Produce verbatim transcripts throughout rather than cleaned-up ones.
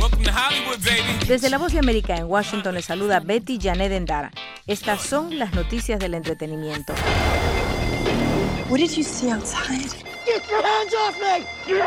Desde La Voz de América en Washington les saluda Betty Janet Endara. Estas son las noticias del entretenimiento. What did you see outside? Get your hands off me!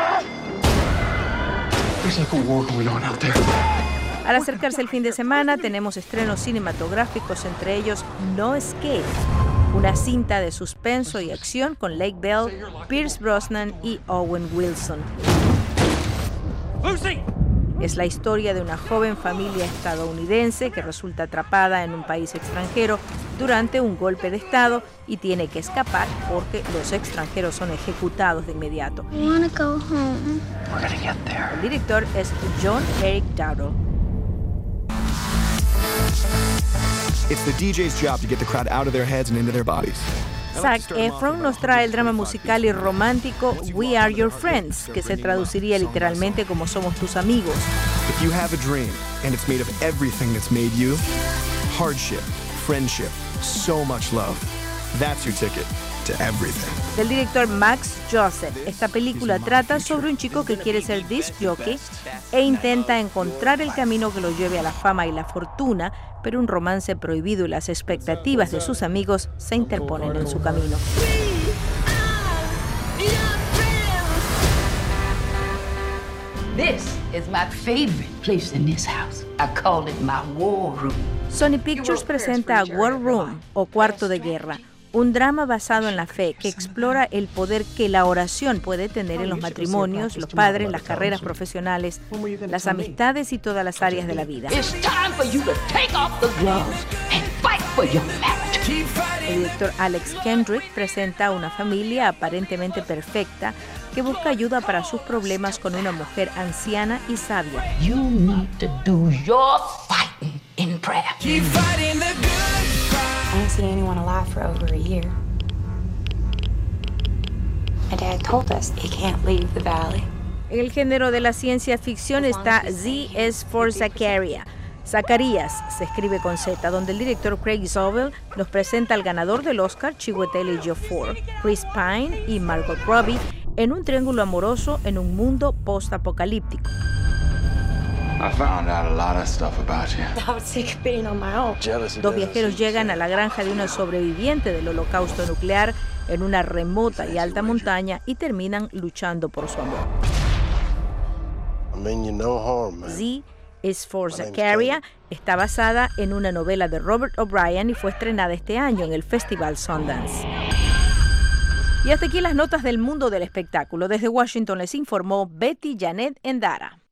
There's like a war going on out there. Al acercarse el fin de semana, tenemos estrenos cinematográficos, entre ellos No Escape, una cinta de suspenso y acción con Lake Bell, Pierce Brosnan y Owen Wilson. Lucy! Es la historia de una joven familia estadounidense que resulta atrapada en un país extranjero durante un golpe de estado y tiene que escapar porque los extranjeros son ejecutados de inmediato. I wanna go home. We're gonna get there. El director es John Eric Dowdle. It's the D J's job to get the crowd out of their heads and into their bodies. Zac Efron nos trae el drama musical y romántico We Are Your Friends, que se traduciría literalmente como Somos tus amigos. If you have a dream and it's made of everything that's made you, hardship, friendship, so much love, that's your ticket to everything. Del director Max Joseph, esta película trata sobre un chico que quiere ser disc jockey e intenta encontrar el camino que lo lleve a la fama y la fortuna, pero un romance prohibido y las expectativas de sus amigos se interponen en su camino. This is my favorite place in this house. I call it my war room. Sony Pictures presenta War Room, o Cuarto de Guerra, un drama basado en la fe que explora el poder que la oración puede tener en los matrimonios, los padres, las carreras profesionales, las amistades y todas las áreas de la vida. It's time for you to take off the gloves and fight for your marriage. El director Alex Kendrick presenta a una familia aparentemente perfecta que busca ayuda para sus problemas con una mujer anciana y sabia. You need to do your fighting in prayer. I haven't seen anyone alive for over a year. My dad told us he can't leave the valley. En el género de la ciencia ficción está Z is for Zacharia. Zacarías se escribe con Z, donde el director Craig Zobel nos presenta al ganador del Oscar, Chiwetel Ejiofor, Chris Pine y Margot Robbie, en un triángulo amoroso en un mundo post-apocalíptico. I found out a lot of stuff about you. I was sick of being on my own. Dos viajeros llegan a la granja de una sobreviviente del holocausto nuclear en una remota y alta montaña y terminan luchando por su amor. I mean you no harm, man. Z is for Zacharia está basada en una novela de Robert O'Brien y fue estrenada este año en el Festival Sundance. Y hasta aquí las notas del mundo del espectáculo. Desde Washington les informó Betty Janet Endara.